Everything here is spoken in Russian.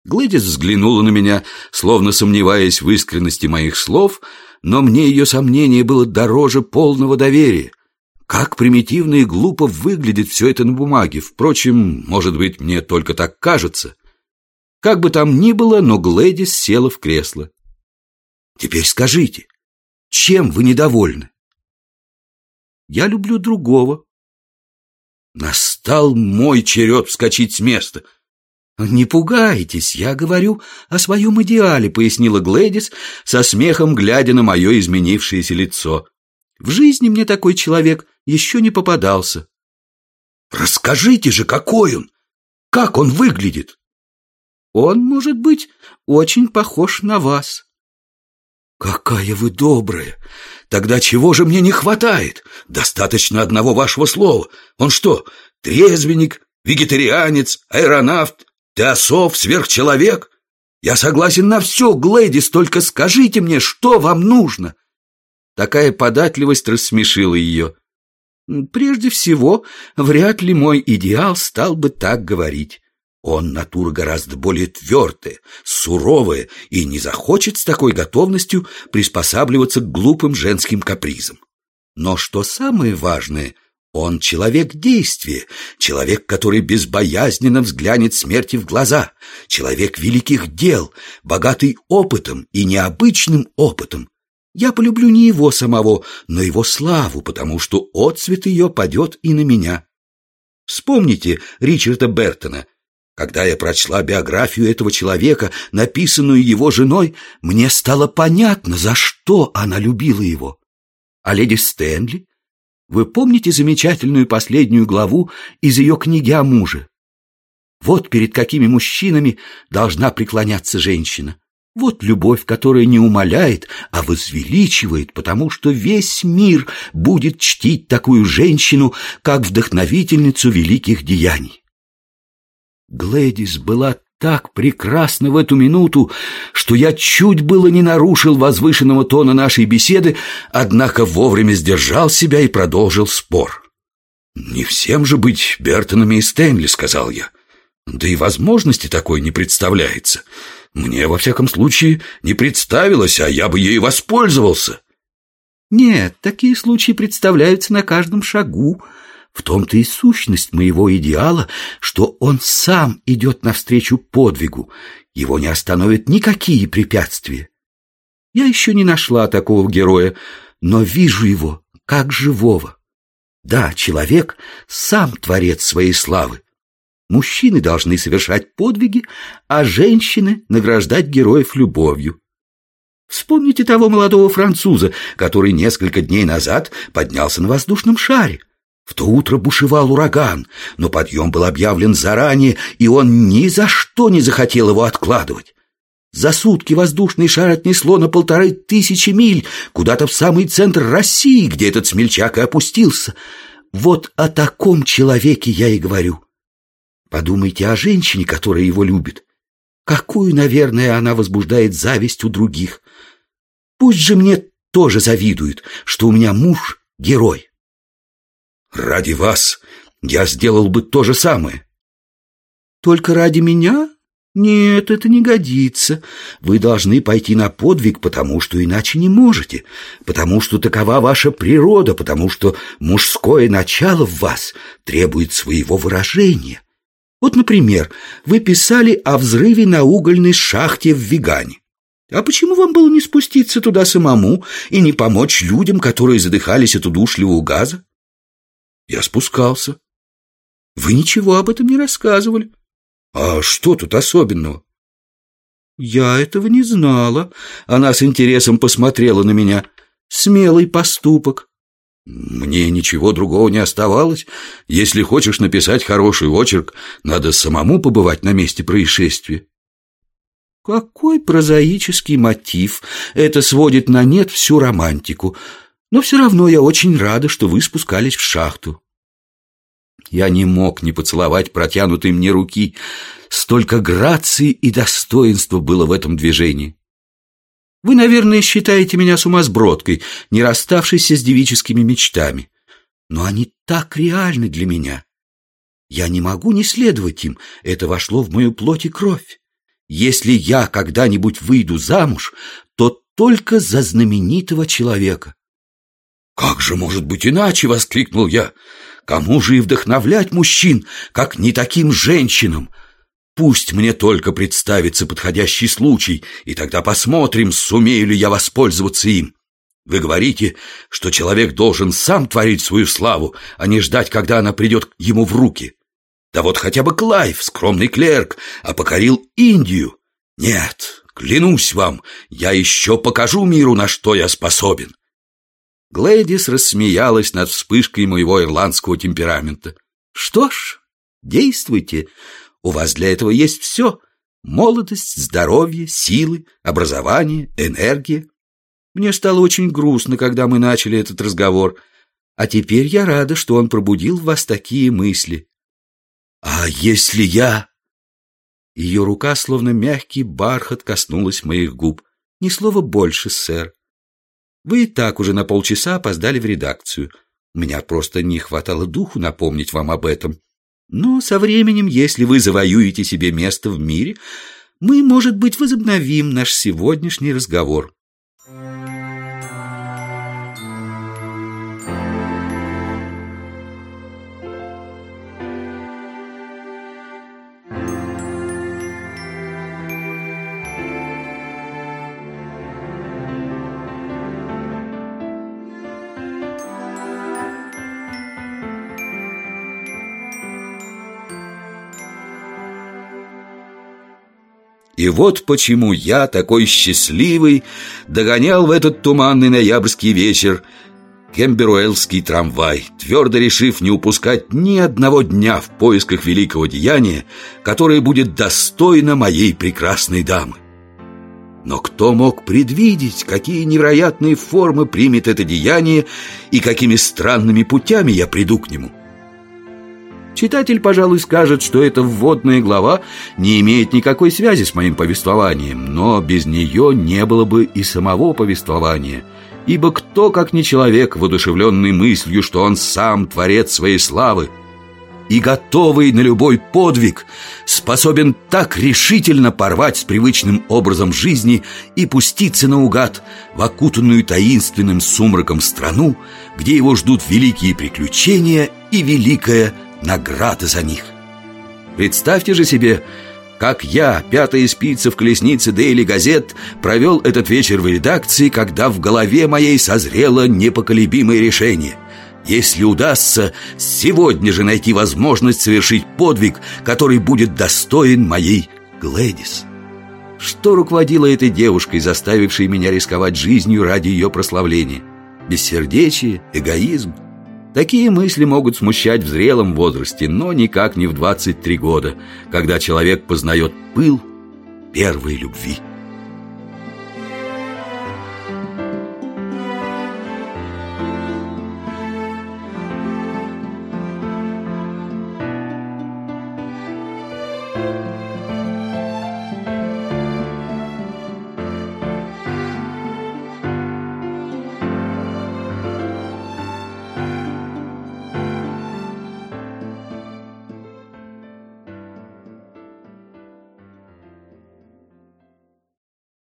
Глэдис взглянула на меня, словно сомневаясь в искренности моих слов, но мне ее сомнение было дороже полного доверия. Как примитивно и глупо выглядит все это на бумаге. Впрочем, может быть, мне только так кажется. Как бы там ни было, но Глэдис села в кресло. «Теперь скажите, чем вы недовольны?» «Я люблю другого». Настал мой черед вскочить с места. «Не пугайтесь, я говорю о своем идеале», — пояснила Глэдис, со смехом глядя на мое изменившееся лицо. «В жизни мне такой человек еще не попадался». «Расскажите же, какой он? Как он выглядит?» «Он, может быть, очень похож на вас». «Какая вы добрая! Тогда чего же мне не хватает? Достаточно одного вашего слова. Он что, трезвенник, вегетарианец, аэронавт, теософ, сверхчеловек? Я согласен на все, Глэдис, только скажите мне, что вам нужно?» Такая податливость рассмешила ее. «Прежде всего, вряд ли мой идеал стал бы так говорить. Он натура гораздо более твердая, суровая и не захочет с такой готовностью приспосабливаться к глупым женским капризам. Но что самое важное, он человек действия, человек, который безбоязненно взглянет смерти в глаза, человек великих дел, богатый опытом и необычным опытом. Я полюблю не его самого, но его славу, потому что отцвет ее падет и на меня. Вспомните Ричарда Бертона. Когда я прочла биографию этого человека, написанную его женой, мне стало понятно, за что она любила его. А леди Стэнли? Вы помните замечательную последнюю главу из ее книги о муже? Вот перед какими мужчинами должна преклоняться женщина. Вот любовь, которая не умаляет, а возвеличивает, потому что весь мир будет чтить такую женщину, как вдохновительницу великих деяний. Глэдис была так прекрасна в эту минуту, что я чуть было не нарушил возвышенного тона нашей беседы, однако вовремя сдержал себя и продолжил спор. «Не всем же быть Бертонами и Стэнли», — сказал я. «Да и возможности такой не представляется. Мне, во всяком случае, не представилось, а я бы ею воспользовался». «Нет, такие случаи представляются на каждом шагу. В том-то и сущность моего идеала, что он сам идет навстречу подвигу. Его не остановят никакие препятствия. Я еще не нашла такого героя, но вижу его как живого. Да, человек сам творец своей славы. Мужчины должны совершать подвиги, а женщины награждать героев любовью. Вспомните того молодого француза, который несколько дней назад поднялся на воздушном шаре. В то утро бушевал ураган, но подъем был объявлен заранее, и он ни за что не захотел его откладывать. За сутки воздушный шар отнесло на 1500 миль, куда-то в самый центр России, где этот смельчак и опустился. Вот о таком человеке я и говорю. Подумайте о женщине, которая его любит. Какую, наверное, она возбуждает зависть у других. Пусть же мне тоже завидуют, что у меня муж — герой. Ради вас я сделал бы то же самое. Только ради меня? Нет, это не годится. Вы должны пойти на подвиг, потому что иначе не можете, потому что такова ваша природа, потому что мужское начало в вас требует своего выражения. Вот, например, вы писали о взрыве на угольной шахте в Вигане. А почему вам было не спуститься туда самому и не помочь людям, которые задыхались от удушливого газа? Я спускался. Вы ничего об этом не рассказывали. А что тут особенного? Я этого не знала. Она с интересом посмотрела на меня. Смелый поступок. Мне ничего другого не оставалось. Если хочешь написать хороший очерк, надо самому побывать на месте происшествия. Какой прозаический мотив. Это сводит на нет всю романтику. Но все равно я очень рада, что вы спускались в шахту. Я не мог не поцеловать протянутой мне руки. Столько грации и достоинства было в этом движении. Вы, наверное, считаете меня сумасбродкой, не расставшейся с девическими мечтами. Но они так реальны для меня. Я не могу не следовать им, это вошло в мою плоть и кровь. Если я когда-нибудь выйду замуж, то только за знаменитого человека». «Как же может быть иначе?» — воскликнул я. «Кому же и вдохновлять мужчин, как не таким женщинам? Пусть мне только представится подходящий случай, и тогда посмотрим, сумею ли я воспользоваться им. Вы говорите, что человек должен сам творить свою славу, а не ждать, когда она придет ему в руки. Да вот хотя бы Клайв, скромный клерк, покорил Индию. Нет, клянусь вам, я еще покажу миру, на что я способен». Глэдис рассмеялась над вспышкой моего ирландского темперамента. «Что ж, действуйте. У вас для этого есть все: молодость, здоровье, силы, образование, энергия. Мне стало очень грустно, когда мы начали этот разговор, а теперь я рада, что он пробудил в вас такие мысли». «А если я...» Ее рука, словно мягкий бархат, коснулась моих губ. «Ни слова больше, сэр. Вы и так уже на полчаса опоздали в редакцию. У меня просто не хватало духу напомнить вам об этом. Но со временем, если вы завоюете себе место в мире, мы, может быть, возобновим наш сегодняшний разговор». И вот почему я, такой счастливый, догонял в этот туманный ноябрьский вечер Кемберуэллский трамвай, твердо решив не упускать ни одного дня в поисках великого деяния, которое будет достойно моей прекрасной дамы. Но кто мог предвидеть, какие невероятные формы примет это деяние и какими странными путями я приду к нему? Читатель, пожалуй, скажет, что эта вводная глава не имеет никакой связи с моим повествованием, но без нее не было бы и самого повествования, ибо кто, как не человек, воодушевленный мыслью, что он сам творец своей славы и готовый на любой подвиг, способен так решительно порвать с привычным образом жизни и пуститься наугад в окутанную таинственным сумраком страну, где его ждут великие приключения и великая награда за них. Представьте же себе, как я, пятая спица в колеснице Дейли Газет, провел этот вечер в редакции, когда в голове моей созрело непоколебимое решение: если удастся, сегодня же найти возможность совершить подвиг, который будет достоин моей Глэдис. Что руководило этой девушкой, заставившей меня рисковать жизнью ради ее прославления? Бессердечие, эгоизм? Такие мысли могут смущать в зрелом возрасте, но никак не в 23 года, когда человек познает пыл первой любви.